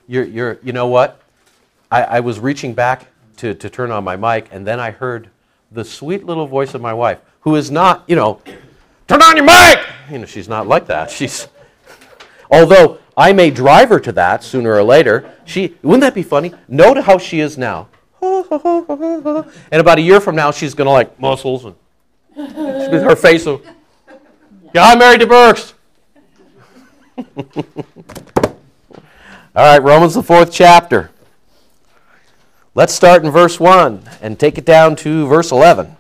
You know what? I was reaching back to turn on my mic, and then I heard the sweet little voice of my wife, who is not, turn on your mic! She's not like that. Although I may drive her to that sooner or later, wouldn't that be funny? Note how she is now. And about a year from now, she's going to like muscles and her face will, I'm married to Burks. All right, Romans the 4th chapter. Let's start in verse 1 and take it down to verse 11.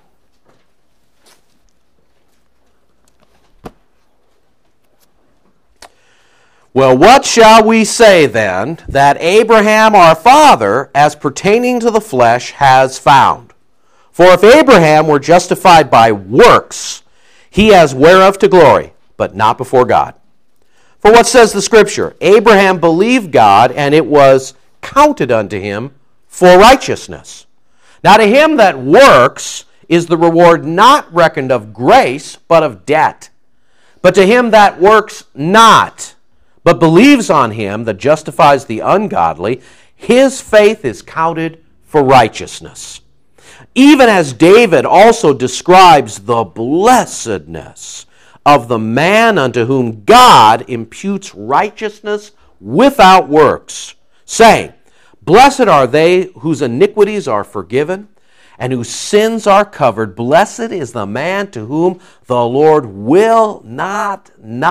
Well, what shall we say then that Abraham our father, as pertaining to the flesh, has found? For if Abraham were justified by works, he has whereof to glory, but not before God. For what says the Scripture? Abraham believed God, and it was counted unto him for righteousness. Now to him that works is the reward not reckoned of grace, but of debt. But to him that works not, but believes on him that justifies the ungodly, his faith is counted for righteousness. Even as David also describes the blessedness of the man unto whom God imputes righteousness without works, saying, Blessed are they whose iniquities are forgiven, and whose sins are covered. Blessed is the man to whom the Lord will not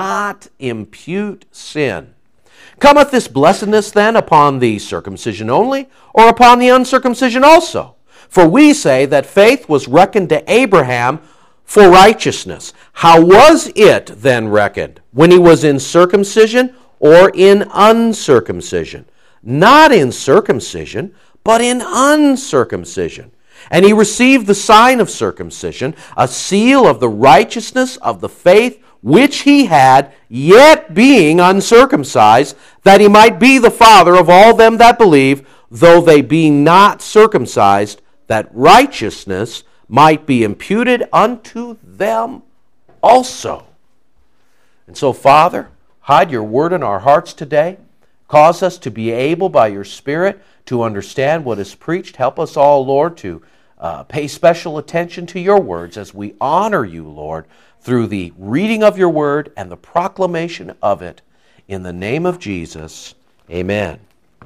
impute sin. Cometh this blessedness then upon the circumcision only, or upon the uncircumcision also? For we say that faith was reckoned to Abraham for righteousness. How was it then reckoned? When he was in circumcision or in uncircumcision? Not in circumcision, but in uncircumcision. And he received the sign of circumcision, a seal of the righteousness of the faith which he had, yet being uncircumcised, that he might be the father of all them that believe, though they be not circumcised, that righteousness might be imputed unto them also. And so, Father, hide your word in our hearts today. Cause us to be able by your Spirit to understand what is preached. Help us all, Lord, to pay special attention to your words as we honor you, Lord, through the reading of your word and the proclamation of it. In the name of Jesus, amen.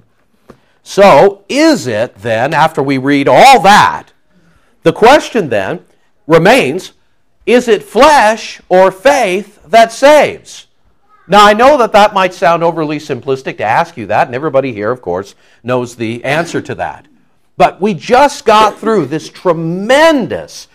So, is it then, after we read all that, the question then remains, is it flesh or faith that saves? Now, I know that might sound overly simplistic to ask you that, and everybody here, of course, knows the answer to that. But we just got through this tremendous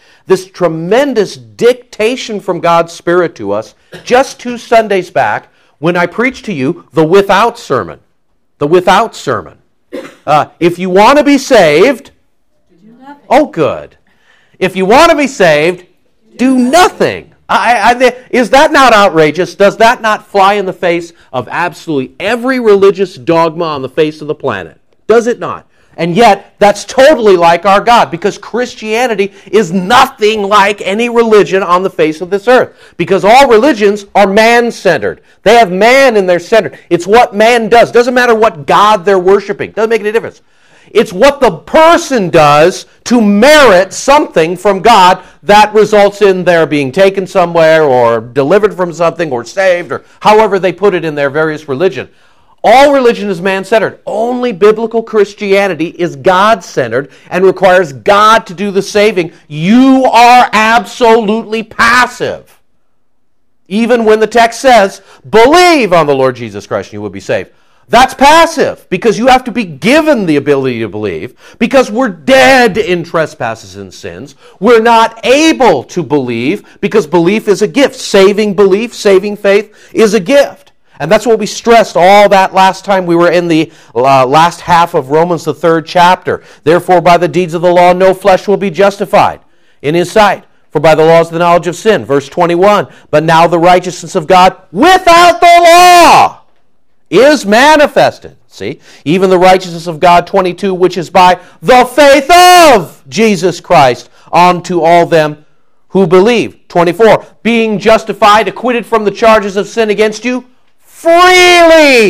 dictation from God's Spirit to us just 2 Sundays back when I preached to you the without sermon. The without sermon. If you want to be saved, oh good. If you want to be saved, do nothing. Is that not outrageous? Does that not fly in the face of absolutely every religious dogma on the face of the planet? Does it not? And yet, that's totally like our God, because Christianity is nothing like any religion on the face of this earth. Because all religions are man-centered. They have man in their center. It's what man does. Doesn't matter what God they're worshiping. Doesn't make any difference. It's what the person does to merit something from God that results in their being taken somewhere or delivered from something or saved or however they put it in their various religion. All religion is man-centered. Only biblical Christianity is God-centered and requires God to do the saving. You are absolutely passive. Even when the text says, believe on the Lord Jesus Christ and you will be saved. That's passive, because you have to be given the ability to believe, because we're dead in trespasses and sins. We're not able to believe, because belief is a gift. Saving belief, saving faith is a gift. And that's what we stressed all that last time we were in the last half of Romans, the 3rd chapter. Therefore, by the deeds of the law, no flesh will be justified in his sight. For by the law is the knowledge of sin. Verse 21, but now the righteousness of God without the law is manifested. See, even the righteousness of God, 22, which is by the faith of Jesus Christ unto all them who believe. 24, being justified, acquitted from the charges of sin against you, freely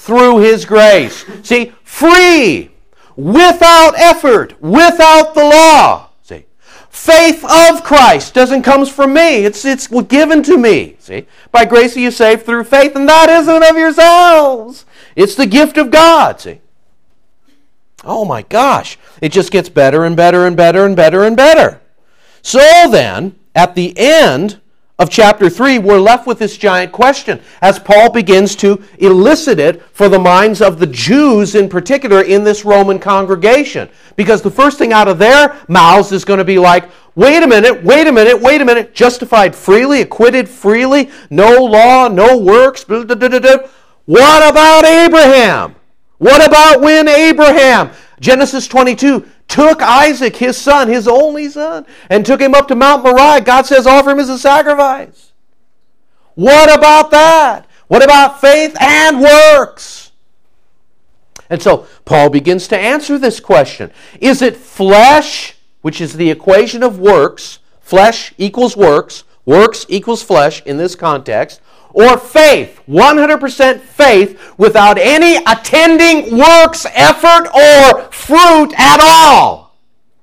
through His grace. See, free, without effort, without the law. See, faith of Christ doesn't come from me. It's given to me. See, by grace are you saved through faith, and that isn't of yourselves. It's the gift of God. See. Oh my gosh, it just gets better and better and better and better and better. So then, at the end of chapter 3, we're left with this giant question as Paul begins to elicit it for the minds of the Jews in particular in this Roman congregation. Because the first thing out of their mouths is going to be like, wait a minute, justified freely, acquitted freely, no law, no works, blah, blah, blah, blah, blah. What about Abraham? What about when Abraham, Genesis 22, took Isaac, his son, his only son, and took him up to Mount Moriah? God says, offer him as a sacrifice. What about that? What about faith and works? And so Paul begins to answer this question. Is it flesh, which is the equation of works, flesh equals works equals flesh in this context, or faith, 100% faith without any attending works, effort, or fruit at all?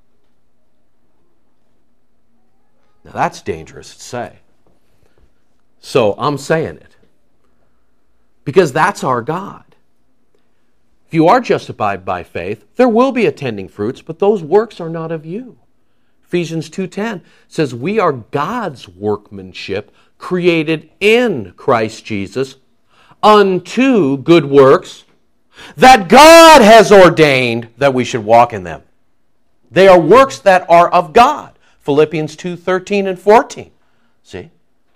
Now that's dangerous to say. So I'm saying it. Because that's our God. If you are justified by faith, there will be attending fruits, but those works are not of you. Ephesians 2:10 says we are God's workmanship, created in Christ Jesus unto good works that God has ordained that we should walk in them. They are works that are of God. Philippians 2:13 and 14. See?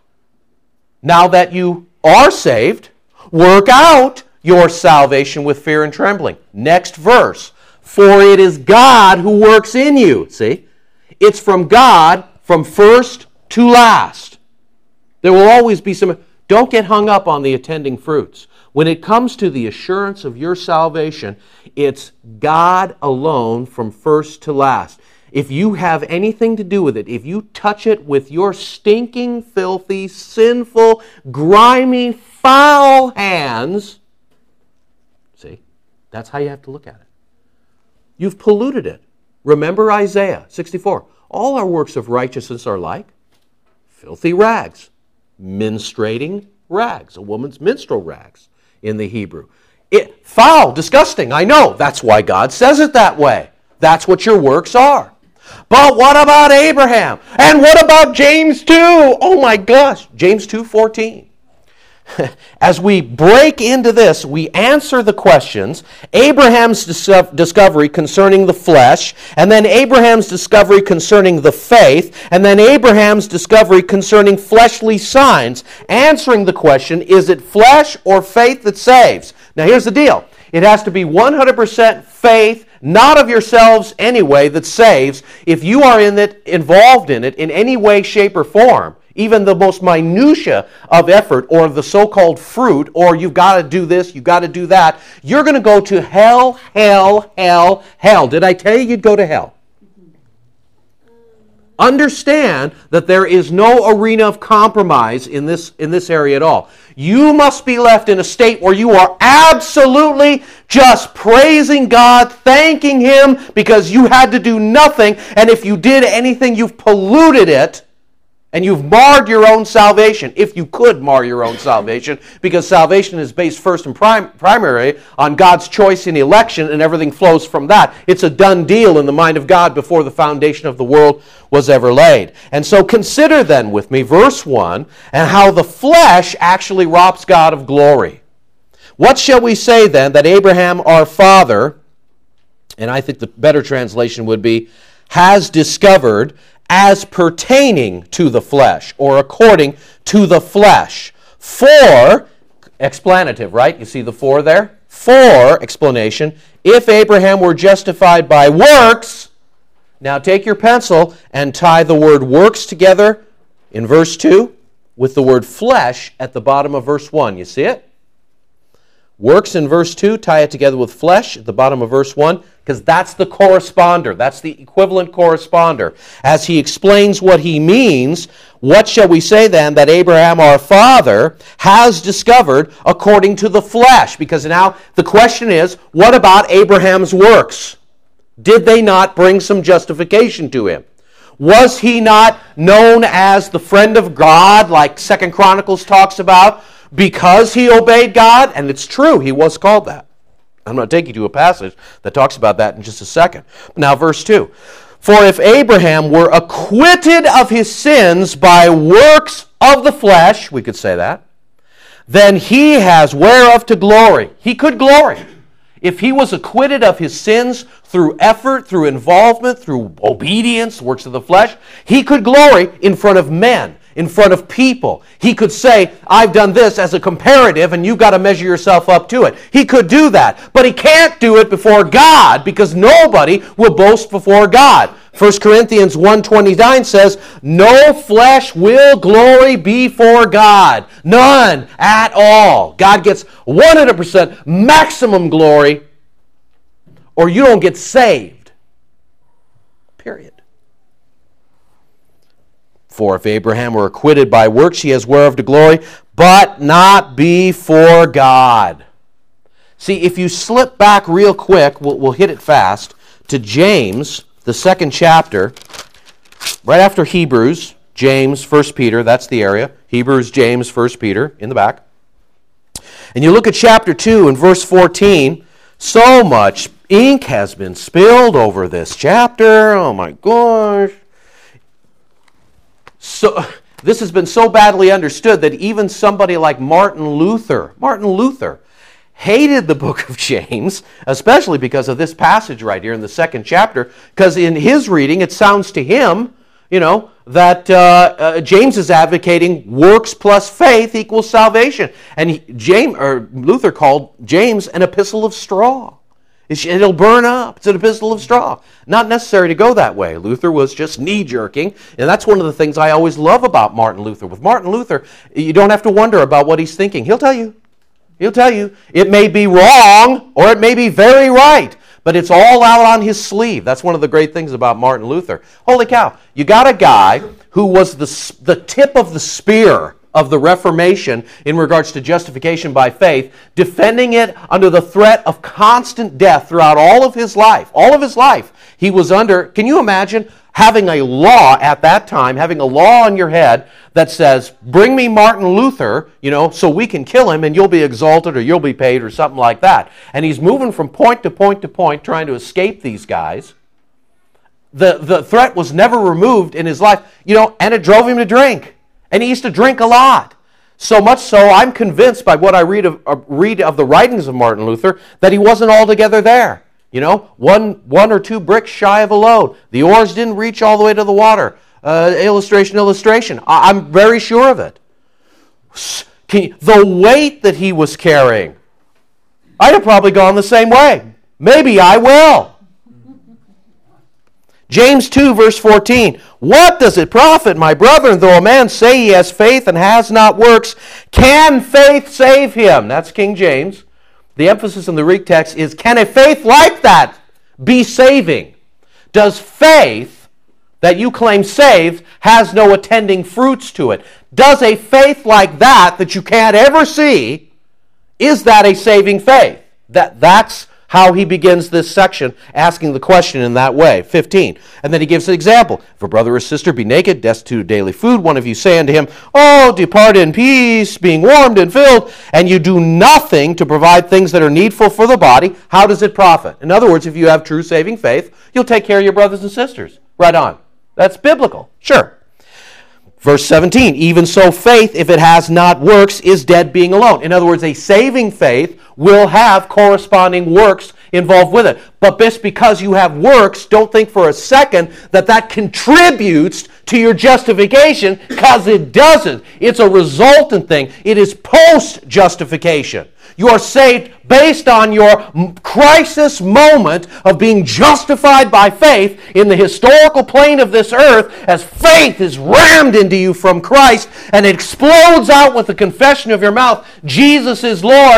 Now that you are saved, work out your salvation with fear and trembling. Next verse. For it is God who works in you. See? It's from God from first to last. There will always be some... Don't get hung up on the attending fruits. When it comes to the assurance of your salvation, it's God alone from first to last. If you have anything to do with it, if you touch it with your stinking, filthy, sinful, grimy, foul hands, see, that's how you have to look at it. You've polluted it. Remember Isaiah 64. All our works of righteousness are like filthy rags. Menstruating rags, a woman's menstrual rags in the Hebrew. Foul, disgusting, I know. That's why God says it that way. That's what your works are. But what about Abraham? And what about James 2? Oh my gosh, James 2:14. As we break into this, we answer the questions, Abraham's discovery concerning the flesh, and then Abraham's discovery concerning the faith, and then Abraham's discovery concerning fleshly signs, answering the question, is it flesh or faith that saves? Now here's the deal. It has to be 100% faith, not of yourselves anyway, that saves. If you are involved in it in any way, shape, or form, even the most minutia of effort or the so-called fruit, or you've got to do this, you've got to do that, you're going to go to hell, hell, hell, hell. Did I tell you you'd go to hell? Understand that there is no arena of compromise in this area at all. You must be left in a state where you are absolutely just praising God, thanking Him because you had to do nothing, and if you did anything, you've polluted it. And you've marred your own salvation, if you could mar your own salvation, because salvation is based first and primary on God's choice and election, and everything flows from that. It's a done deal in the mind of God before the foundation of the world was ever laid. And so consider then with me verse 1 and how the flesh actually robs God of glory. What shall we say then that Abraham our father, and I think the better translation would be, has discovered as pertaining to the flesh, or according to the flesh. For, explanative, right? You see the for there? For, explanation, if Abraham were justified by works, now take your pencil and tie the word works together in verse 2 with the word flesh at the bottom of verse 1. You see it? Works in verse 2, tie it together with flesh at the bottom of verse 1, because that's the corresponder. That's the equivalent corresponder. As he explains what he means, what shall we say then that Abraham our father has discovered according to the flesh? Because now the question is, what about Abraham's works? Did they not bring some justification to him? Was he not known as the friend of God, like 2 Chronicles talks about, because he obeyed God? And it's true, he was called that. I'm going to take you to a passage that talks about that in just a second. Now, verse 2. For if Abraham were acquitted of his sins by works of the flesh, we could say that, then he has whereof to glory. He could glory. If he was acquitted of his sins through effort, through involvement, through obedience, works of the flesh, he could glory in front of men, in front of people. He could say, I've done this as a comparative and you've got to measure yourself up to it. He could do that, but he can't do it before God because nobody will boast before God. 1 Corinthians 1:29 says, no flesh will glory before God. None at all. God gets 100% maximum glory or you don't get saved. Period. For if Abraham were acquitted by works, he has whereof to glory, but not before God. See, if you slip back real quick, we'll hit it fast, to James, the 2nd chapter, right after Hebrews, James, 1 Peter, that's the area. Hebrews, James, 1 Peter, in the back. And you look at chapter 2 and verse 14, so much ink has been spilled over this chapter. Oh my gosh. So this has been so badly understood that even somebody like Martin Luther hated the book of James, especially because of this passage right here in the 2nd chapter, because in his reading it sounds to him, that James is advocating works plus faith equals salvation. And Luther called James an epistle of straw. It'll burn up. It's an epistle of straw. Not necessary to go that way. Luther was just knee-jerking, and that's one of the things I always love about Martin Luther. With Martin Luther, you don't have to wonder about what he's thinking. He'll tell you. He'll tell you. It may be wrong, or it may be very right, but it's all out on his sleeve. That's one of the great things about Martin Luther. Holy cow, you got a guy who was the tip of the spear of the Reformation in regards to justification by faith, defending it under the threat of constant death throughout all of his life. All of his life he was under. Can you imagine having a law at that time, having a law on your head that says, bring me Martin Luther, so we can kill him and you'll be exalted or you'll be paid or something like that. And he's moving from point to point to point trying to escape these guys. The threat was never removed in his life, and it drove him to drink. And he used to drink a lot. So much so, I'm convinced by what I read of the writings of Martin Luther that he wasn't altogether there. One or two bricks shy of a load. The oars didn't reach all the way to the water. Illustration. I'm very sure of it. The weight that he was carrying, I'd have probably gone the same way. Maybe I will. James 2, verse 14. What does it profit, my brethren, though a man say he has faith and has not works? Can faith save him? That's King James. The emphasis in the Greek text is, can a faith like that be saving? Does faith that you claim saves has no attending fruits to it? Does a faith like that you can't ever see, is that a saving faith? That's how he begins this section, asking the question in that way. 15. And then he gives an example. If a brother or sister be naked, destitute of daily food, one of you say unto him, oh, depart in peace, being warmed and filled, and you do nothing to provide things that are needful for the body, how does it profit? In other words, if you have true saving faith, you'll take care of your brothers and sisters. Right on. That's biblical. Sure. Verse 17, even so faith, if it has not works, is dead being alone. In other words, a saving faith will have corresponding works involved with it. But just because you have works, don't think for a second that contributes to your justification, because it doesn't. It's a resultant thing. It is post-justification. You are saved based on your crisis moment of being justified by faith in the historical plane of this earth, as faith is rammed into you from Christ and it explodes out with the confession of your mouth, Jesus is Lord.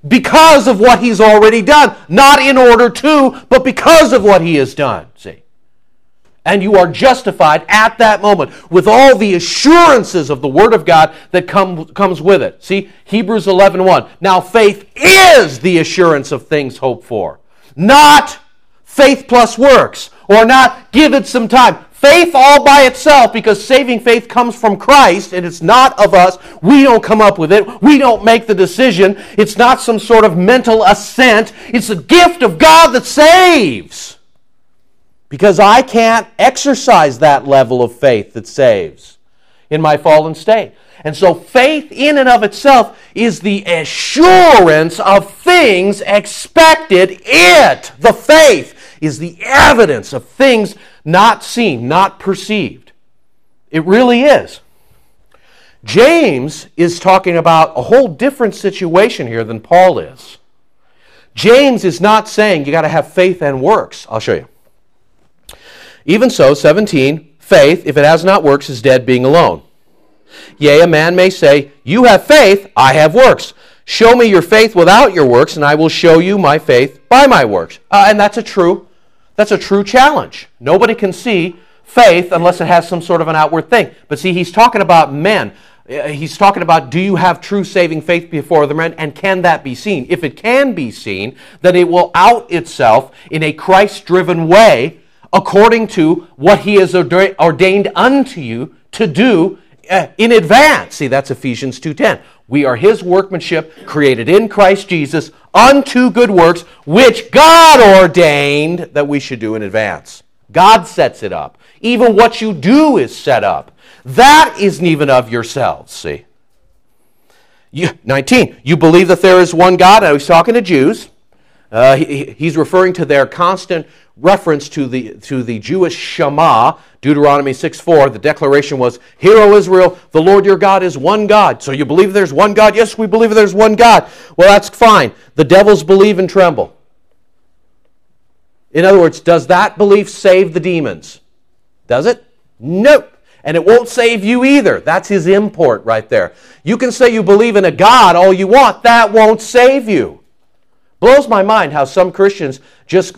because of what he's already done. Not in order to, but because of what he has done. See? And you are justified at that moment with all the assurances of the Word of God that comes with it. See, Hebrews 11:1. Now faith is the assurance of things hoped for. Not faith plus works, or not give it some time. Faith all by itself, because saving faith comes from Christ, and it's not of us. We don't come up with it. We don't make the decision. It's not some sort of mental assent. It's a gift of God that saves. Because I can't exercise that level of faith that saves in my fallen state. And so faith in and of itself is the assurance of things expected. The faith, is the evidence of things not seen, not perceived. It really is. James is talking about a whole different situation here than Paul is. James is not saying you got to have faith and works. I'll show you. Even so, 17, faith, if it has not works, is dead being alone. Yea, a man may say, you have faith, I have works. Show me your faith without your works, and I will show you my faith by my works. And that's a true challenge. Nobody can see faith unless it has some sort of an outward thing. But see, he's talking about men. He's talking about, do you have true saving faith before the men, and can that be seen? If it can be seen, then it will out itself in a Christ-driven way according to what he has ordained unto you to do in advance. See, that's Ephesians 2:10. We are his workmanship, created in Christ Jesus, unto good works, which God ordained that we should do in advance. God sets it up. Even what you do is set up. That isn't even of yourselves, see. 19, you believe that there is one God. I was talking to Jews. He's referring to their constant reference to the Jewish Shema, Deuteronomy 6:4. The declaration was, Hear, O Israel, the Lord your God is one God. So you believe there's one God? Yes, we believe there's one God. Well, that's fine. The devils believe and tremble. In other words, does that belief save the demons? Does it? Nope. And it won't save you either. That's his import right there. You can say you believe in a God all you want. That won't save you. Blows my mind how some Christians just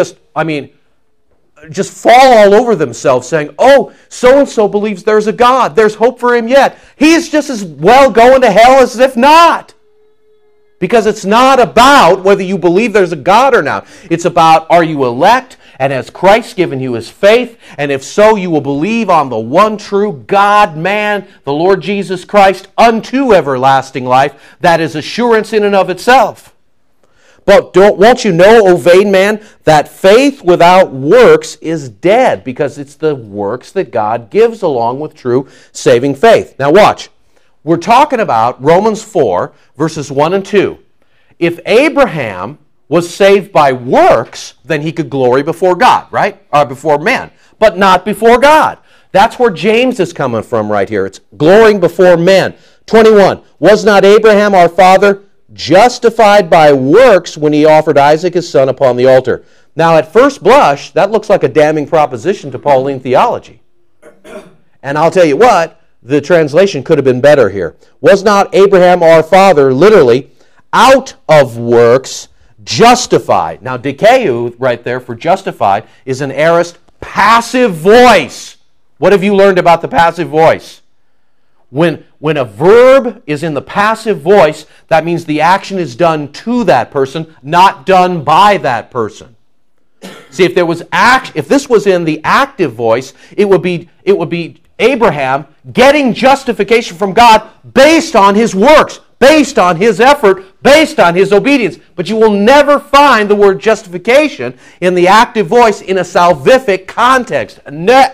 fall all over themselves saying, oh, so-and-so believes there's a God. There's hope for him yet. He's just as well going to hell as if not. Because it's not about whether you believe there's a God or not. It's about, are you elect? And has Christ given you his faith? And if so, you will believe on the one true God, man, the Lord Jesus Christ, unto everlasting life. That is assurance in and of itself. But won't you know, O vain man, that faith without works is dead, because it's the works that God gives along with true saving faith. Now watch. We're talking about Romans 4, verses 1 and 2. If Abraham was saved by works, then he could glory before God, right? Or before men, but not before God. That's where James is coming from right here. It's glorying before men. 21. Was not Abraham our father justified by works when he offered Isaac his son upon the altar? Now, at first blush, that looks like a damning proposition to Pauline theology. And I'll tell you what, the translation could have been better here. Was not Abraham our father, literally, out of works, justified? Now, dikeu right there for justified is an aorist passive voice. What have you learned about the passive voice? When a verb is in the passive voice, that means the action is done to that person, not done by that person. See, if this was in the active voice, it would be Abraham getting justification from God based on his works, based on his effort, based on his obedience. But you will never find the word justification in the active voice in a salvific context. Ever.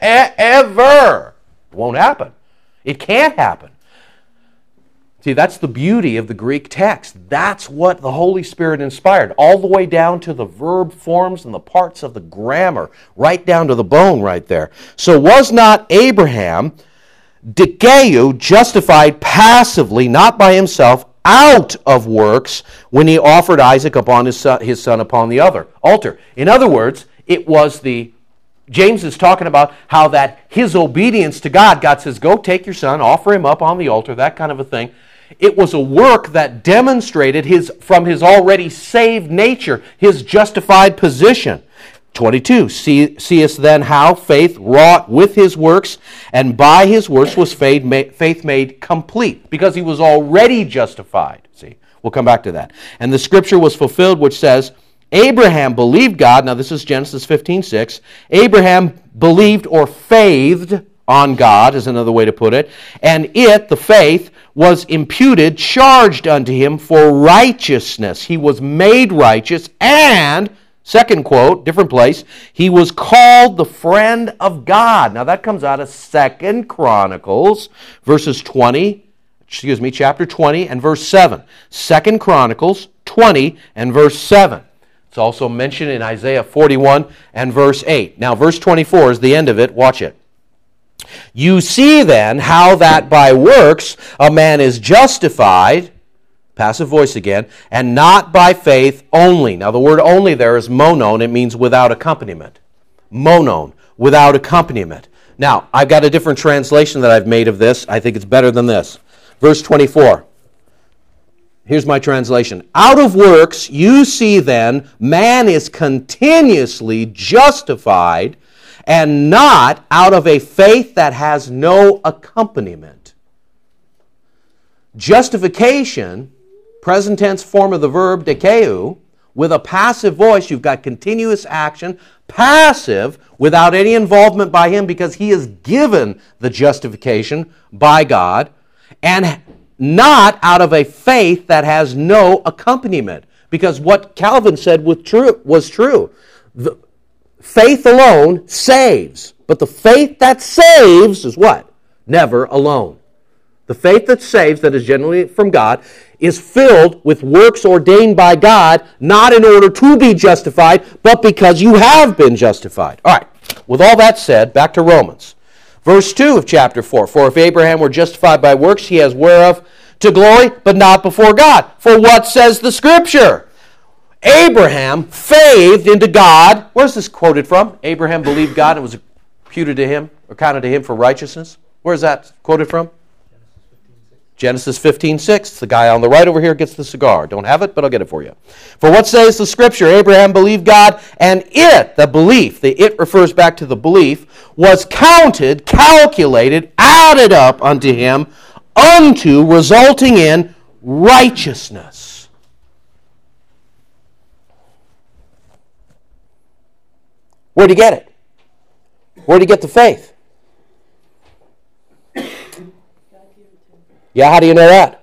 It won't happen. It can't happen. See, that's the beauty of the Greek text. That's what the Holy Spirit inspired, all the way down to the verb forms and the parts of the grammar, right down to the bone right there. So was not Abraham, dikeu, justified passively, not by himself, out of works, when he offered Isaac upon his son upon the altar? In other words, it was James is talking about how that his obedience to God says, go take your son, offer him up on the altar, that kind of a thing. It was a work that demonstrated from his already saved nature, his justified position. 22, seest then how faith wrought with his works, and by his works was faith made complete, because he was already justified. See, we'll come back to that. And the scripture was fulfilled, which says, Abraham believed God. Now this is Genesis 15:6. Abraham believed or faithed on God, is another way to put it. And the faith, was imputed, charged unto him for righteousness. He was made righteous, and second quote, different place, he was called the friend of God. Now that comes out of 2 Chronicles, chapter 20 and verse 7. 2 Chronicles 20 and verse 7. It's also mentioned in Isaiah 41 and verse 8. Now verse 24 is the end of it. Watch it. You see then how that by works a man is justified, passive voice again, and not by faith only. Now the word only there is monon. It means without accompaniment. Monon, without accompaniment. Now, I've got a different translation that I've made of this. I think it's better than this. Verse 24. Here's my translation. Out of works you see then man is continuously justified, and not out of a faith that has no accompaniment. Justification, present tense form of the verb dekeu, with a passive voice, you've got continuous action, passive, without any involvement by him because he is given the justification by God, and not out of a faith that has no accompaniment. Because what Calvin said was true. Faith alone saves, but the faith that saves is what? Never alone. The faith that saves, that is generally from God, is filled with works ordained by God, not in order to be justified, but because you have been justified. All right, with all that said, back to Romans. Verse 2 of chapter 4, for if Abraham were justified by works, he has whereof to glory, but not before God. For what says the Scripture? Abraham faithed into God. Where's this quoted from? Abraham believed God and was imputed to him, or counted to him for righteousness. Where's that quoted from? Genesis 15:6. The guy on the right over here gets the cigar. Don't have it, but I'll get it for you. For what says the Scripture? Abraham believed God, and the belief, the it refers back to the belief, was counted, calculated, added up unto him, resulting in righteousness. Where'd he get it? Where'd he get the faith? Yeah, how do you know that?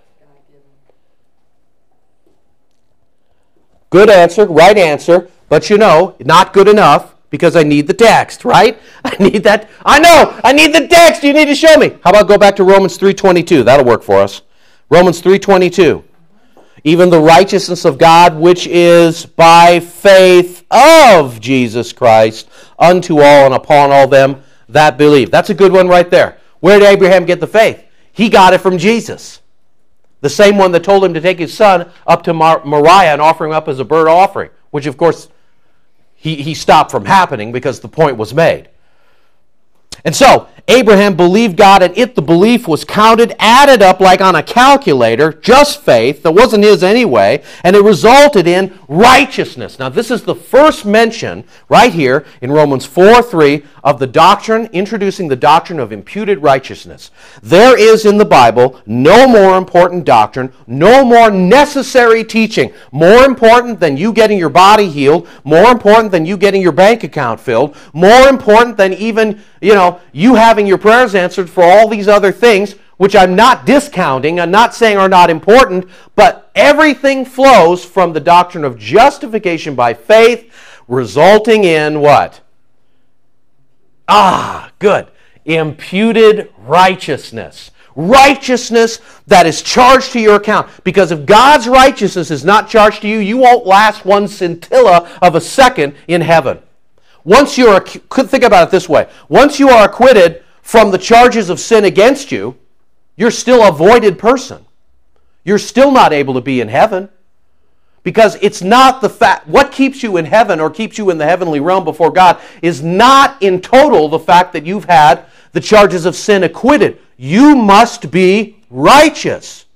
Good answer, right answer, but not good enough because I need the text, right? I need that. I need the text. You need to show me. How about go back to Romans 3:22? That'll work for us. Romans 3:22. Even the righteousness of God, which is by faith of Jesus Christ, unto all and upon all them that believe. That's a good one right there. Where did Abraham get the faith? He got it from Jesus. The same one that told him to take his son up to Moriah and offer him up as a burnt offering, which of course he stopped from happening because the point was made. And so, Abraham believed God, and the belief was counted, added up like on a calculator, just faith, that wasn't his anyway, and it resulted in righteousness. Now, this is the first mention, right here, in Romans 4:3, of the doctrine, introducing the doctrine of imputed righteousness. There is in the Bible no more important doctrine, no more necessary teaching, more important than you getting your body healed, more important than you getting your bank account filled, more important than even, you having your prayers answered for all these other things, which I'm not discounting, I'm not saying are not important, but everything flows from the doctrine of justification by faith, resulting in what? Good. Imputed righteousness. Righteousness that is charged to your account. Because if God's righteousness is not charged to you, you won't last one scintilla of a second in heaven. Think about it this way. Once you are acquitted from the charges of sin against you, you're still a voided person. You're still not able to be in heaven. Because it's not the fact, what keeps you in heaven or keeps you in the heavenly realm before God is not in total the fact that you've had the charges of sin acquitted. You must be righteous.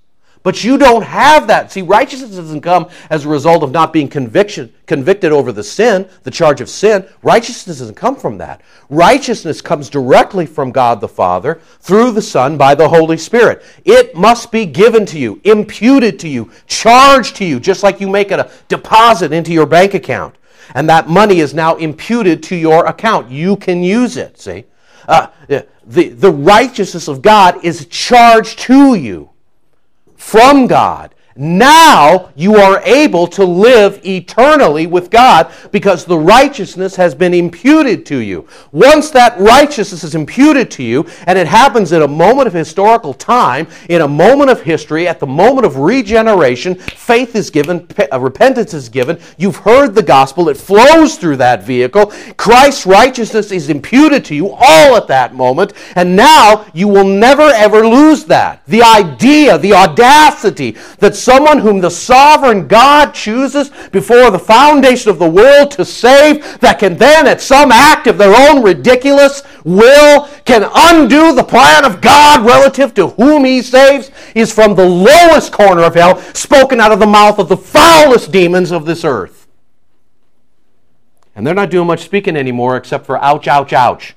But you don't have that. See, righteousness doesn't come as a result of not being convicted over the sin, the charge of sin. Righteousness doesn't come from that. Righteousness comes directly from God the Father through the Son by the Holy Spirit. It must be given to you, imputed to you, charged to you, just like you make a deposit into your bank account. And that money is now imputed to your account. You can use it, see? The righteousness of God is charged to you from God. Now you are able to live eternally with God because the righteousness has been imputed to you. Once that righteousness is imputed to you, and it happens in a moment of historical time, in a moment of history, at the moment of regeneration, faith is given, repentance is given, you've heard the gospel, it flows through that vehicle, Christ's righteousness is imputed to you all at that moment, and now you will never ever lose that. The idea, the audacity that someone whom the sovereign God chooses before the foundation of the world to save, that can then, at some act of their own ridiculous will, can undo the plan of God relative to whom he saves, is from the lowest corner of hell, spoken out of the mouth of the foulest demons of this earth. And they're not doing much speaking anymore except for ouch, ouch, ouch.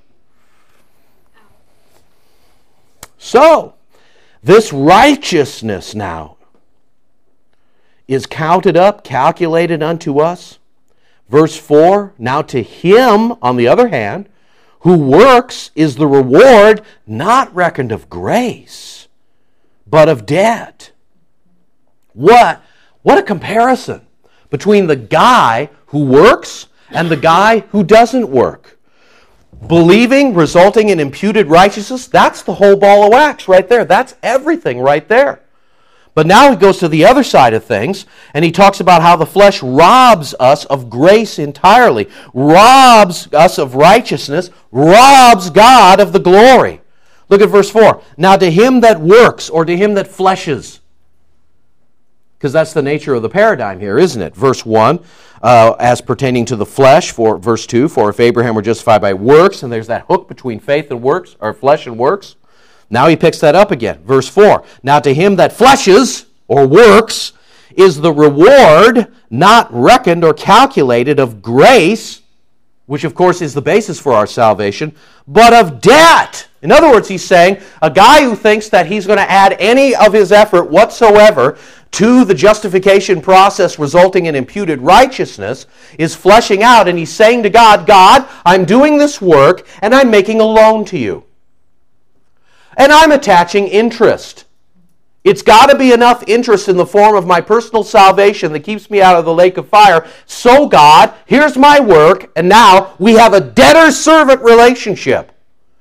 So, this righteousness now is counted up, calculated unto us. Verse 4, now to him, on the other hand, who works is the reward not reckoned of grace, but of debt. What a comparison between the guy who works and the guy who doesn't work. Believing, resulting in imputed righteousness, that's the whole ball of wax right there. That's everything right there. But now he goes to the other side of things, and he talks about how the flesh robs us of grace entirely, robs us of righteousness, robs God of the glory. Look at verse 4. Now to him that works, or to him that fleshes, because that's the nature of the paradigm here, isn't it? Verse 1, as pertaining to the flesh, for verse 2, for if Abraham were justified by works, and there's that hook between faith and works, or flesh and works. Now he picks that up again. Verse 4, now to him that fleshes, or works, is the reward not reckoned or calculated of grace, which of course is the basis for our salvation, but of debt. In other words, he's saying a guy who thinks that he's going to add any of his effort whatsoever to the justification process resulting in imputed righteousness is fleshing out, and he's saying to God, God, I'm doing this work and I'm making a loan to you. And I'm attaching interest. It's got to be enough interest in the form of my personal salvation that keeps me out of the lake of fire. So God, here's my work, and now we have a debtor-servant relationship.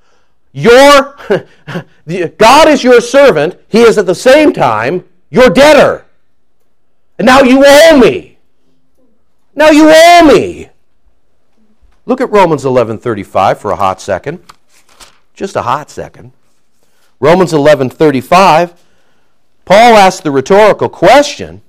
God is your servant. He is at the same time your debtor. And now you owe me. Now you owe me. Look at Romans 11:35 for a hot second. Just a hot second. Romans 11:35, Paul asks the rhetorical question,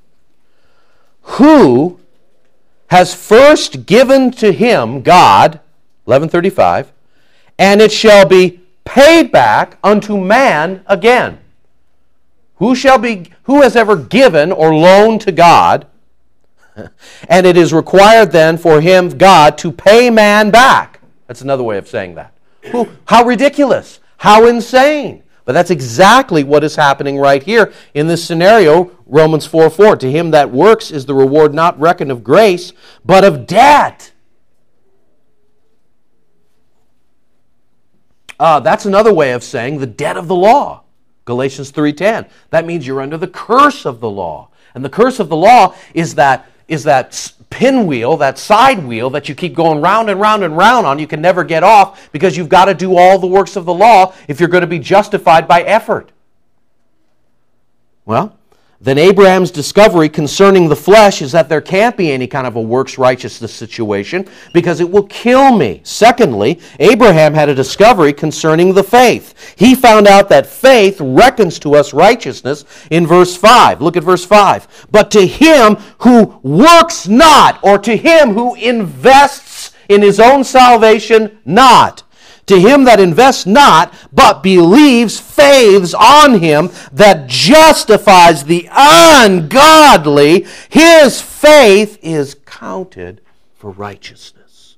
who has first given to him, God, 11:35, and it shall be paid back unto man again. Who has ever given or loaned to God, and it is required then for him, God, to pay man back. That's another way of saying that. How ridiculous, how insane. But that's exactly what is happening right here in this scenario, Romans 4:4. To him that works is the reward not reckoned of grace, but of debt. That's another way of saying the debt of the law. Galatians 3:10. That means you're under the curse of the law. And the curse of the law is that pinwheel, that side wheel that you keep going round and round and round on. You can never get off because you've got to do all the works of the law if you're going to be justified by effort. Well, then Abraham's discovery concerning the flesh is that there can't be any kind of a works righteousness situation because it will kill me. Secondly, Abraham had a discovery concerning the faith. He found out that faith reckons to us righteousness in verse 5. Look at verse 5. But to him who works not, or to him who invests in his own salvation not, To him that invests not, but believes, faiths on him that justifies the ungodly, his faith is counted for righteousness.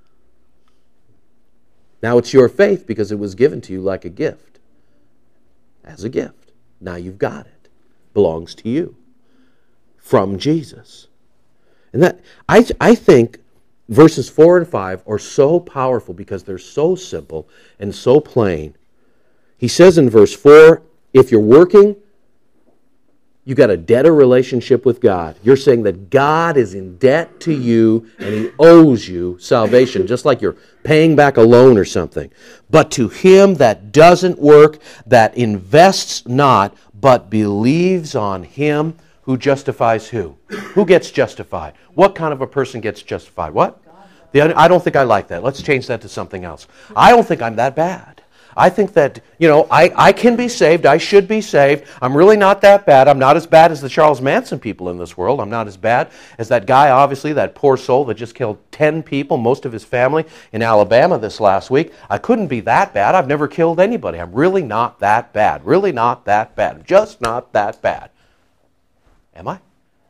Now it's your faith because it was given to you like a gift. As a gift. Now you've got it. Belongs to you. From Jesus. And that I think verses 4 and 5 are so powerful because they're so simple and so plain. He says in verse 4, if you're working, you got a debtor relationship with God. You're saying that God is in debt to you and He owes you salvation, just like you're paying back a loan or something. But to him that doesn't work, that invests not, but believes on Him who justifies who? Who gets justified? What kind of a person gets justified? What? I don't think I like that. Let's change that to something else. I don't think I'm that bad. I think that, I can be saved. I should be saved. I'm really not that bad. I'm not as bad as the Charles Manson people in this world. I'm not as bad as that guy, obviously, that poor soul that just killed 10 people, most of his family, in Alabama this last week. I couldn't be that bad. I've never killed anybody. I'm really not that bad. Really not that bad. I'm just not that bad. Am I?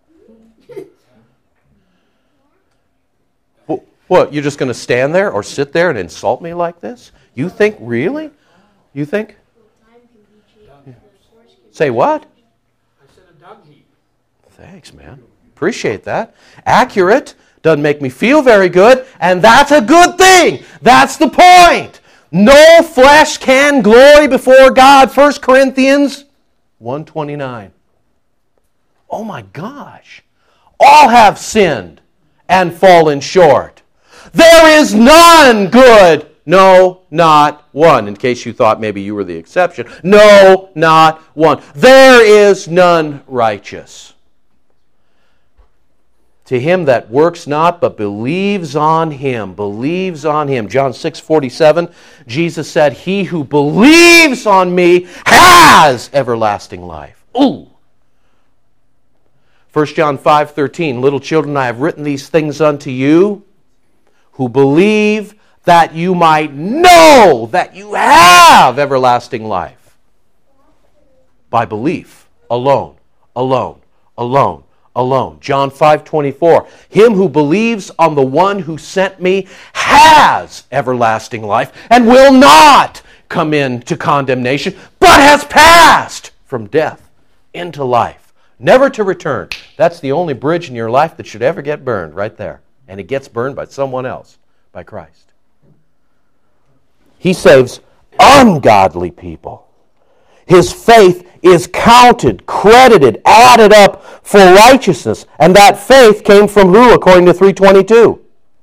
What, you're just going to stand there or sit there and insult me like this? You think, really? You think? Yeah. Say what? I said a dog heap. Thanks, man. Appreciate that. Accurate. Doesn't make me feel very good, and that's a good thing. That's the point. No flesh can glory before God. 1 Corinthians 1:29. Oh my gosh. All have sinned and fallen short. There is none good. No, not one. In case you thought maybe you were the exception. No, not one. There is none righteous. To him that works not, but believes on Him. Believes on Him. John 6:47, Jesus said, He who believes on me has everlasting life. Ooh. 1 John 5:13, little children, I have written these things unto you who believe that you might know that you have everlasting life. By belief alone, alone, alone, alone. John 5:24, him who believes on the one who sent me has everlasting life and will not come into condemnation, but has passed from death into life, never to return. That's the only bridge in your life that should ever get burned, right there. And it gets burned by someone else, by Christ. He saves ungodly people. His faith is counted, credited, added up for righteousness. And that faith came from who, according to 3:22?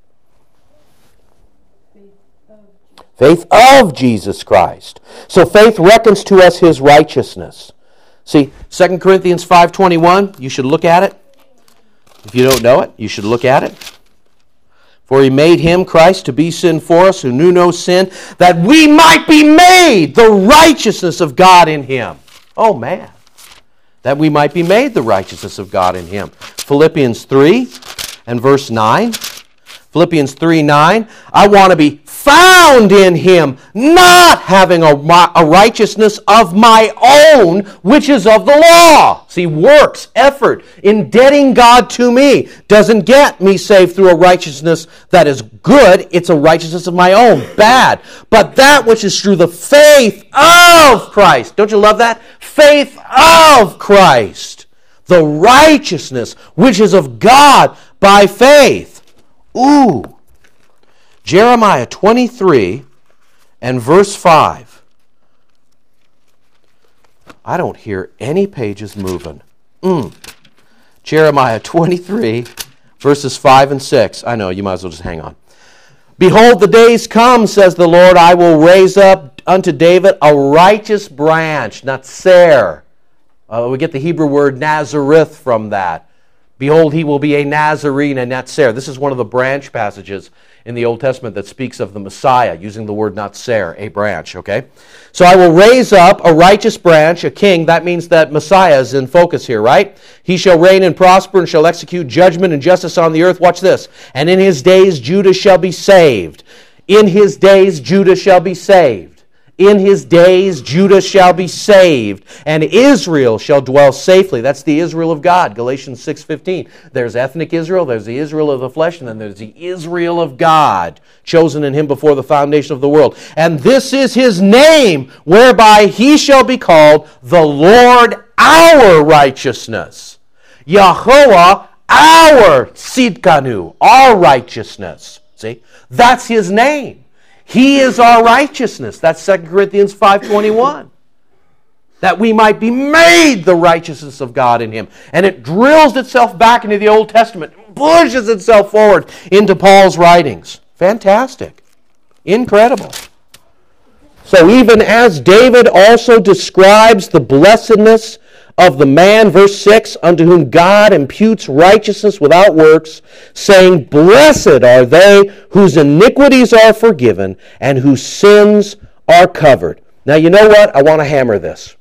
Faith of Jesus Christ. So faith reckons to us His righteousness. See, 2 Corinthians 5:21, you should look at it. If you don't know it, you should look at it. For He made Him, Christ, to be sin for us, who knew no sin, that we might be made the righteousness of God in Him. Oh, man. That we might be made the righteousness of God in Him. Philippians 3 and verse 9. Philippians 3:9. I want to be found in Him, not having a righteousness of my own, which is of the law. See, works, effort, indebting God to me doesn't get me saved through a righteousness that is good. It's a righteousness of my own, bad. But that which is through the faith of Christ. Don't you love that? Faith of Christ. The righteousness which is of God by faith. Ooh. Jeremiah 23 and verse 5. I don't hear any pages moving. Jeremiah 23, verses 5 and 6. I know, you might as well just hang on. Behold, the days come, says the Lord, I will raise up unto David a righteous branch, Natser. We get the Hebrew word Nazareth from that. Behold, he will be a Nazarene, a Natser. This is one of the branch passages in the Old Testament that speaks of the Messiah, using the word Natser, a branch, okay? So I will raise up a righteous branch, a king. That means that Messiah is in focus here, right? He shall reign and prosper and shall execute judgment and justice on the earth. Watch this. And in his days Judah shall be saved. In his days, Judah shall be saved. In his days, Judah shall be saved, and Israel shall dwell safely. That's the Israel of God, Galatians 6:15. There's ethnic Israel, there's the Israel of the flesh, and then there's the Israel of God, chosen in him before the foundation of the world. And this is his name, whereby he shall be called the Lord our righteousness. Yahuwah our Sidkanu, our righteousness. See? That's his name. He is our righteousness. That's 2 Corinthians 5:21. That we might be made the righteousness of God in him. And it drills itself back into the Old Testament, pushes itself forward into Paul's writings. Fantastic. Incredible. So even as David also describes the blessedness of the man, verse 6, unto whom God imputes righteousness without works, saying, blessed are they whose iniquities are forgiven and whose sins are covered. Now you know what? I want to hammer this.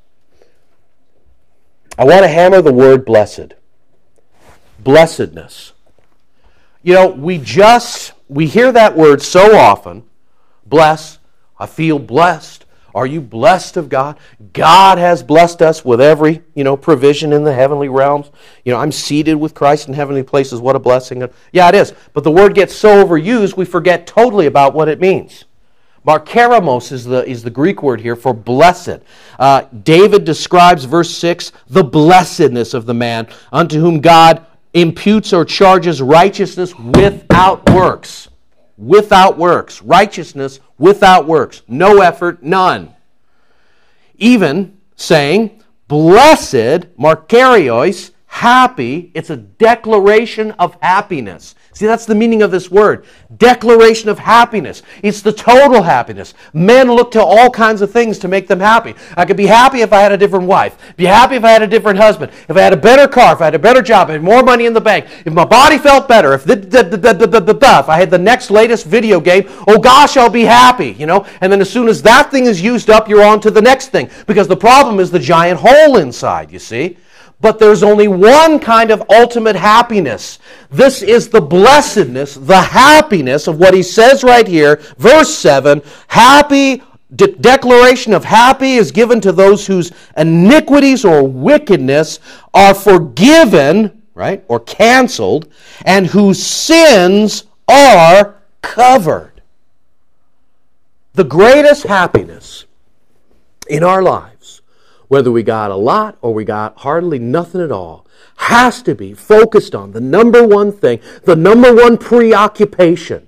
I want to hammer the word blessed. Blessedness. You know, we hear that word so often. Bless. I feel blessed. Are you blessed of God? God has blessed us with every, provision in the heavenly realms. I'm seated with Christ in heavenly places. What a blessing. Yeah, it is. But the word gets so overused, we forget totally about what it means. Markeramos is the Greek word here for blessed. David describes, verse 6, the blessedness of the man unto whom God imputes or charges righteousness without works. Without works. Righteousness without works. No effort, none. Even saying, blessed, Markarios, happy, it's a declaration of happiness. See, that's the meaning of this word. Declaration of happiness. It's the total happiness. Men look to all kinds of things to make them happy. I could be happy if I had a different wife. Be happy if I had a different husband. If I had a better car. If I had a better job. If I had more money in the bank. If my body felt better. If I had the next latest video game. Oh gosh, I'll be happy. And then as soon as that thing is used up, you're on to the next thing. Because the problem is the giant hole inside, you see. But there's only one kind of ultimate happiness. This is the blessedness, the happiness of what he says right here. Verse 7, declaration of happy is given to those whose iniquities or wickedness are forgiven, right, or canceled, and whose sins are covered. The greatest happiness in our lives, whether we got a lot or we got hardly nothing at all, has to be focused on the number one thing, the number one preoccupation.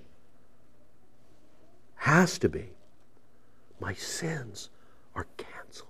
Has to be, my sins are canceled.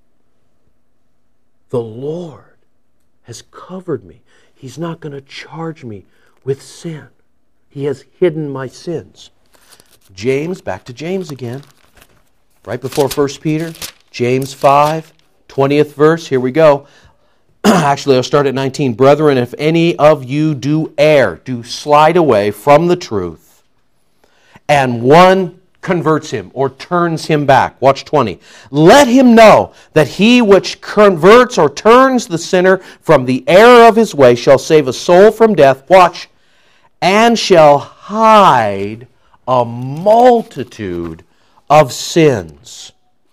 The Lord has covered me. He's not going to charge me with sin. He has hidden my sins. James, back to James again. Right before 1 Peter, James 5. 20th verse, here we go. Actually, I'll start at 19. Brethren, if any of you do err, do slide away from the truth, and one converts him or turns him back. Watch 20. Let him know that he which converts or turns the sinner from the error of his way shall save a soul from death. Watch. And shall hide a multitude of sins.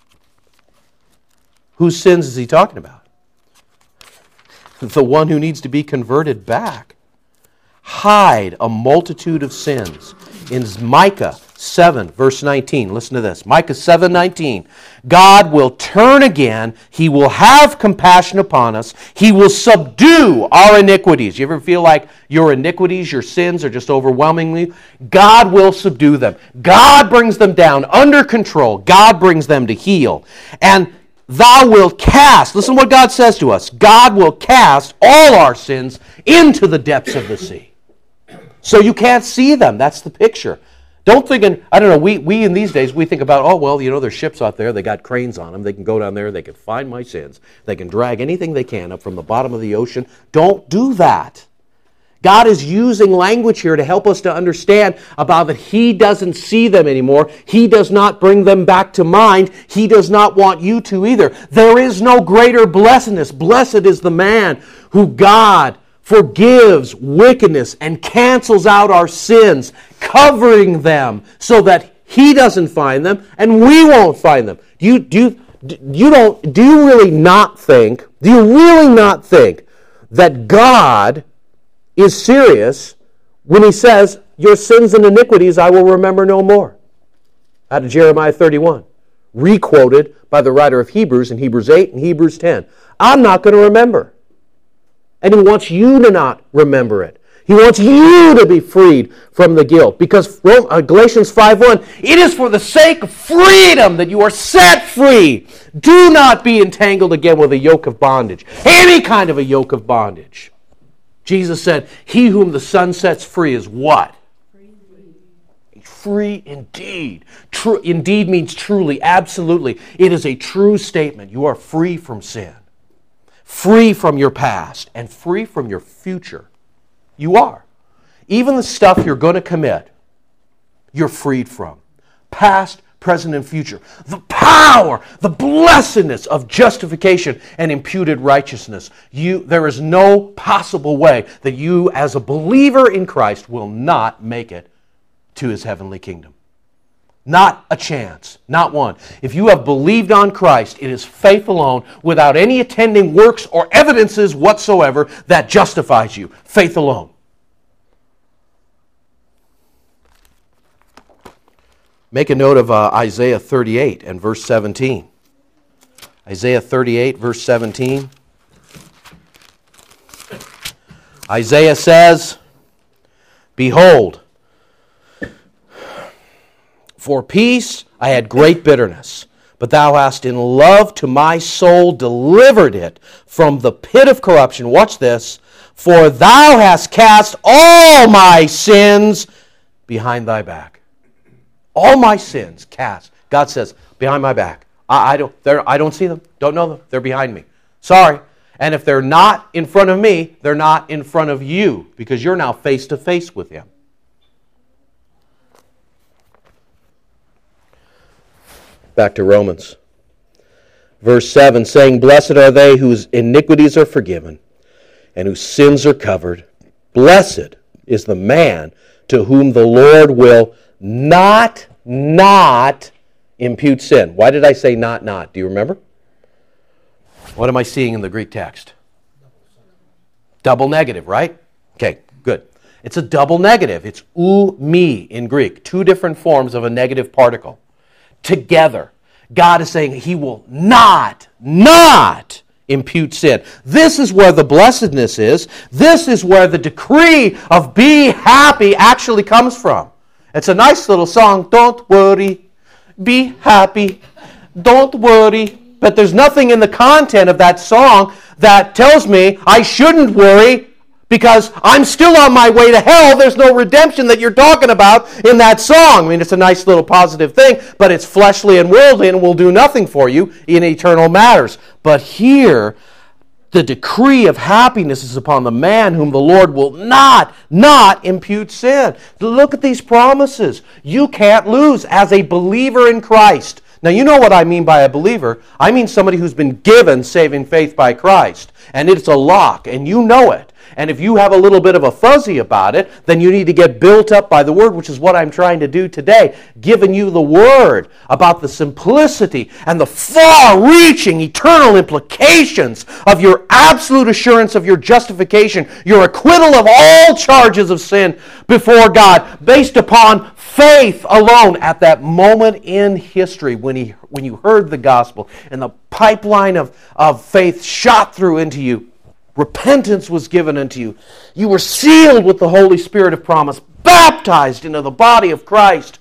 Whose sins is he talking about? The one who needs to be converted back. Hide a multitude of sins. In Micah 7, verse 19, listen to this. Micah 7:19. God will turn again. He will have compassion upon us. He will subdue our iniquities. You ever feel like your iniquities, your sins are just overwhelming you? God will subdue them. God brings them down under control. God brings them to heel. And thou wilt cast, listen to what God says to us, God will cast all our sins into the depths of the sea. So you can't see them. That's the picture. Don't think, we in these days, we think about, there's ships out there, they got cranes on them, they can go down there, they can find my sins, they can drag anything they can up from the bottom of the ocean. Don't do that. God is using language here to help us to understand about that He doesn't see them anymore. He does not bring them back to mind. He does not want you to either. There is no greater blessedness. Blessed is the man who God forgives wickedness and cancels out our sins, covering them so that He doesn't find them, and we won't find them. Do you really not think that God is serious when he says, your sins and iniquities I will remember no more? Out of Jeremiah 31, requoted by the writer of Hebrews in Hebrews 8 and Hebrews 10. I'm not going to remember. And he wants you to not remember it. He wants you to be freed from the guilt. Because Galatians 5:1, it is for the sake of freedom that you are set free. Do not be entangled again with a yoke of bondage. Any kind of a yoke of bondage. Jesus said, he whom the Son sets free is what? Free indeed. True, indeed means truly, absolutely. It is a true statement. You are free from sin. Free from your past and free from your future. You are. Even the stuff you're going to commit, you're freed from. Past, present, and future. The power, the blessedness of justification and imputed righteousness. There is no possible way that you, as a believer in Christ, will not make it to his heavenly kingdom. Not a chance. Not one. If you have believed on Christ, it is faith alone, without any attending works or evidences whatsoever, that justifies you. Faith alone. Make a note of Isaiah 38 and verse 17. Isaiah 38, verse 17. Isaiah says, behold, for peace I had great bitterness, but thou hast in love to my soul delivered it from the pit of corruption. Watch this. For thou hast cast all my sins behind thy back. All my sins cast. God says, behind my back. I don't see them. Don't know them. They're behind me. Sorry. And if they're not in front of me, they're not in front of you, because you're now face to face with him. Back to Romans. Verse 7, saying, blessed are they whose iniquities are forgiven and whose sins are covered. Blessed is the man to whom the Lord will not impute sin. Why did I say not? Do you remember? What am I seeing in the Greek text? Double negative, right? Okay, good. It's a double negative. It's ou me in Greek. Two different forms of a negative particle. Together. God is saying he will not impute sin. This is where the blessedness is. This is where the decree of be happy actually comes from. It's a nice little song. Don't worry. Be happy. Don't worry. But there's nothing in the content of that song that tells me I shouldn't worry, because I'm still on my way to hell. There's no redemption that you're talking about in that song. I mean, it's a nice little positive thing, but it's fleshly and worldly and will do nothing for you in eternal matters. But here, the decree of happiness is upon the man whom the Lord will not impute sin. Look at these promises. You can't lose as a believer in Christ. Now, you know what I mean by a believer. I mean somebody who's been given saving faith by Christ. And it's a lock, and you know it. And if you have a little bit of a fuzzy about it, then you need to get built up by the Word, which is what I'm trying to do today, giving you the Word about the simplicity and the far-reaching eternal implications of your absolute assurance of your justification, your acquittal of all charges of sin before God, based upon faith alone. At that moment in history when you heard the gospel and the pipeline of faith shot through into you, repentance was given unto you. You were sealed with the Holy Spirit of promise, baptized into the body of Christ.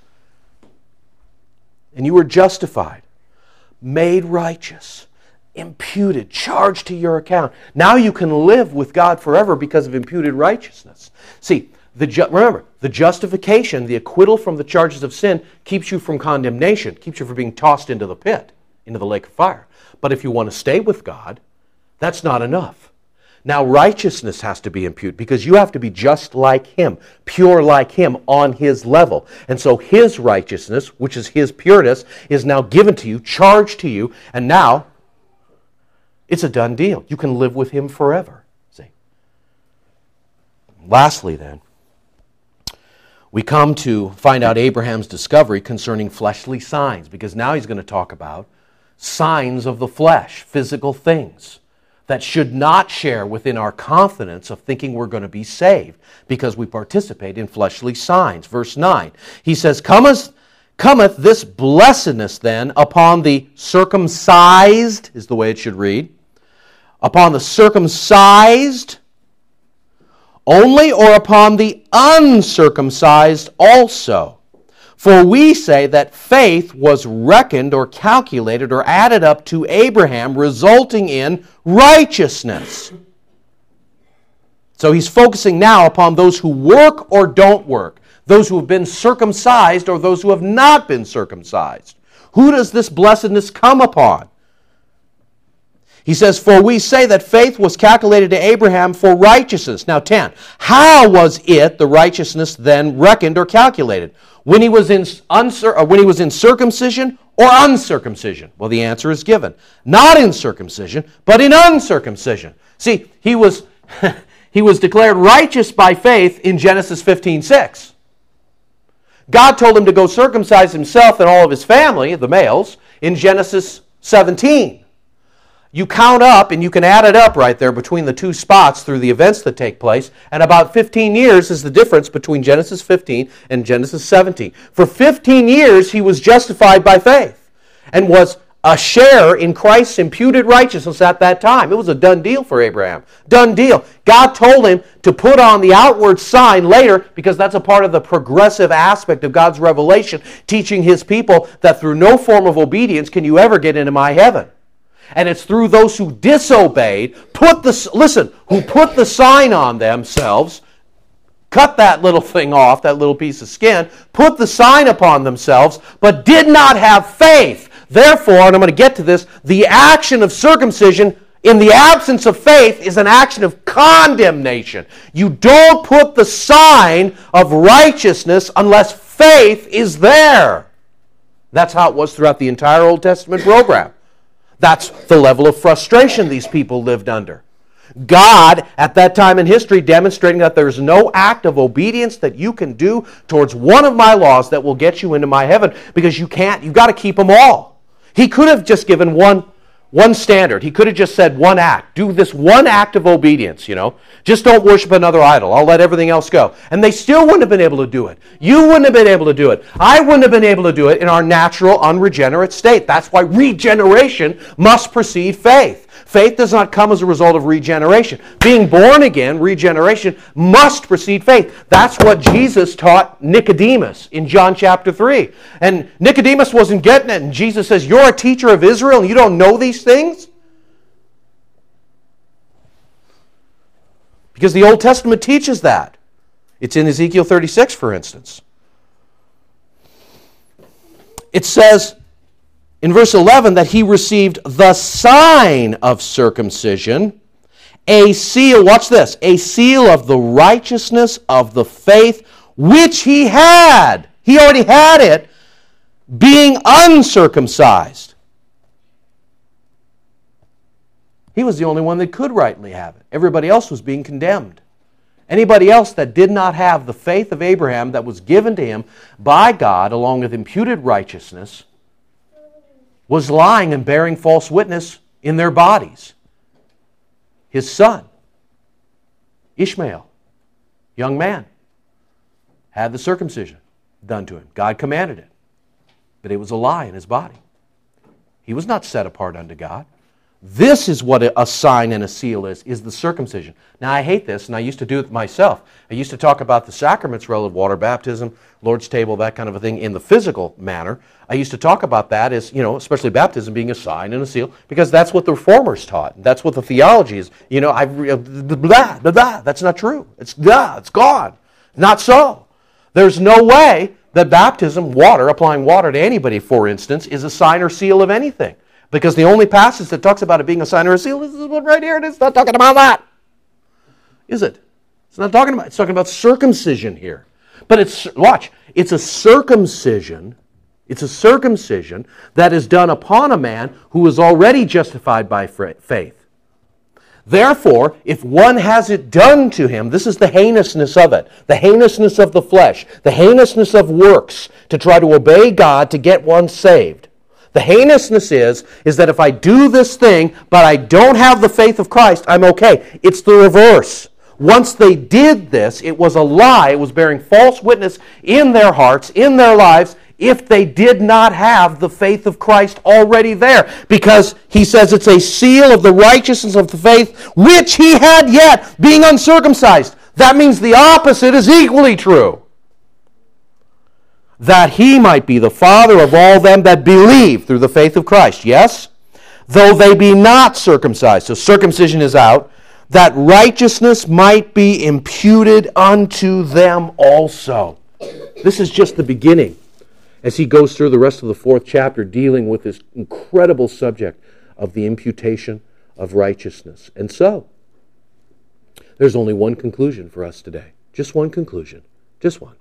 And you were justified, made righteous, imputed, charged to your account. Now you can live with God forever because of imputed righteousness. See, remember, the justification, the acquittal from the charges of sin, keeps you from condemnation, keeps you from being tossed into the pit, into the lake of fire. But if you want to stay with God, that's not enough. Now righteousness has to be imputed, because you have to be just like Him, pure like Him, on His level. And so His righteousness, which is His pureness, is now given to you, charged to you, and now it's a done deal. You can live with Him forever. See? Lastly then, we come to find out Abraham's discovery concerning fleshly signs, because now he's going to talk about signs of the flesh, physical things that should not share within our confidence of thinking we're going to be saved because we participate in fleshly signs. Verse 9, he says, Cometh this blessedness then upon the circumcised, is the way it should read, upon the circumcised only, or upon the uncircumcised also? For we say that faith was reckoned or calculated or added up to Abraham, resulting in righteousness. So he's focusing now upon those who work or don't work, those who have been circumcised or those who have not been circumcised. Who does this blessedness come upon? He says, for we say that faith was calculated to Abraham for righteousness. Now 10, how was it, the righteousness, then reckoned or calculated? When he was in circumcision or uncircumcision? Well, the answer is given. Not in circumcision, but in uncircumcision. See, he was declared righteous by faith in Genesis 15:6. God told him to go circumcise himself and all of his family, the males, in Genesis 17. You count up, and you can add it up right there between the two spots through the events that take place, and about 15 years is the difference between Genesis 15 and Genesis 17. For 15 years, he was justified by faith and was a share in Christ's imputed righteousness at that time. It was a done deal for Abraham. Done deal. God told him to put on the outward sign later, because that's a part of the progressive aspect of God's revelation, teaching his people that through no form of obedience can you ever get into my heaven. And it's through those who disobeyed, who put the sign on themselves, cut that little thing off, that little piece of skin, put the sign upon themselves, but did not have faith. Therefore, and I'm going to get to this, the action of circumcision in the absence of faith is an action of condemnation. You don't put the sign of righteousness unless faith is there. That's how it was throughout the entire Old Testament program. That's the level of frustration these people lived under. God, at that time in history, demonstrating that there's no act of obedience that you can do towards one of my laws that will get you into my heaven, because you can't. You've got to keep them all. He could have just given one standard. He could have just said one act. Do this one act of obedience, Just don't worship another idol. I'll let everything else go. And they still wouldn't have been able to do it. You wouldn't have been able to do it. I wouldn't have been able to do it in our natural, unregenerate state. That's why regeneration must precede faith. Faith does not come as a result of regeneration. Being born again, regeneration, must precede faith. That's what Jesus taught Nicodemus in John chapter 3. And Nicodemus wasn't getting it, and Jesus says, you're a teacher of Israel and you don't know these things? Because the Old Testament teaches that. It's in Ezekiel 36, for instance. It says in verse 11 that he received the sign of circumcision, a seal, watch this, a seal of the righteousness of the faith which he had. He already had it, being uncircumcised. He was the only one that could rightly have it. Everybody else was being condemned. Anybody else that did not have the faith of Abraham that was given to him by God along with imputed righteousness was lying and bearing false witness in their bodies. His son, Ishmael, young man, had the circumcision done to him. God commanded it, but it was a lie in his body. He was not set apart unto God. This is what a sign and a seal is the circumcision. Now, I hate this, and I used to do it myself. I used to talk about the sacraments relative to water baptism, Lord's table, that kind of a thing in the physical manner. I used to talk about that as, especially baptism being a sign and a seal, because that's what the Reformers taught. That's what the theology is. That's not true. It's gone. Not so. There's no way that baptism, applying water to anybody, for instance, is a sign or seal of anything. Because the only passage that talks about it being a sign or a seal is this one right here. It's not talking about that. Is it? It's talking about circumcision here. But it's a circumcision. It's a circumcision that is done upon a man who is already justified by faith. Therefore, if one has it done to him, this is the heinousness of it, the heinousness of the flesh, the heinousness of works to try to obey God to get one saved. The heinousness is that if I do this thing, but I don't have the faith of Christ, I'm okay. It's the reverse. Once they did this, it was a lie. It was bearing false witness in their hearts, in their lives, if they did not have the faith of Christ already there. Because he says it's a seal of the righteousness of the faith which he had yet, being uncircumcised. That means the opposite is equally true. That he might be the father of all them that believe through the faith of Christ. Yes? Though they be not circumcised. So circumcision is out. That righteousness might be imputed unto them also. This is just the beginning. As he goes through the rest of the 4th chapter dealing with this incredible subject of the imputation of righteousness. And so, there's only one conclusion for us today. Just one conclusion. Just one.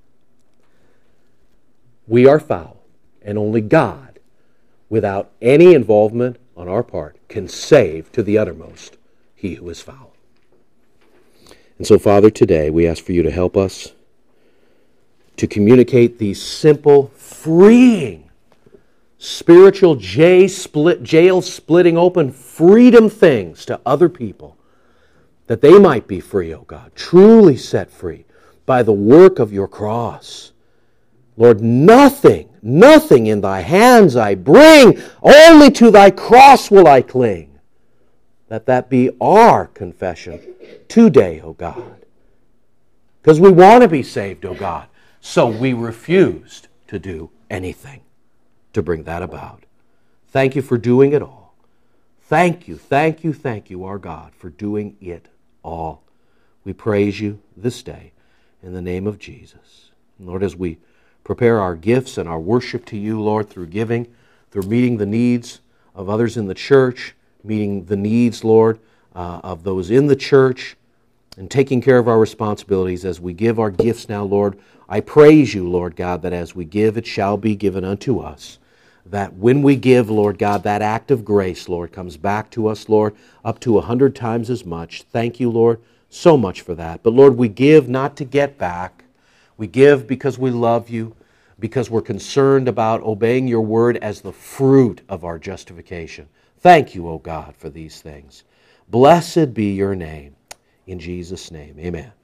We are foul, and only God, without any involvement on our part, can save to the uttermost he who is foul. And so, Father, today we ask for you to help us to communicate these simple, freeing, spiritual jail-splitting open freedom things to other people, that they might be free, O God, truly set free by the work of your cross. Lord, nothing in thy hands I bring, only to thy cross will I cling. Let that be our confession today, O God. Because we want to be saved, O God. So we refused to do anything to bring that about. Thank you for doing it all. Thank you, our God, for doing it all. We praise you this day in the name of Jesus. Lord, as we prepare our gifts and our worship to you, Lord, through giving, through meeting the needs of others in the church, meeting the needs, Lord, of those in the church, and taking care of our responsibilities as we give our gifts now, Lord. I praise you, Lord God, that as we give, it shall be given unto us. That when we give, Lord God, that act of grace, Lord, comes back to us, Lord, up to 100 times as much. Thank you, Lord, so much for that. But Lord, we give not to get back. We give because we love you, because we're concerned about obeying your word as the fruit of our justification. Thank you, O God, for these things. Blessed be your name. In Jesus' name, amen.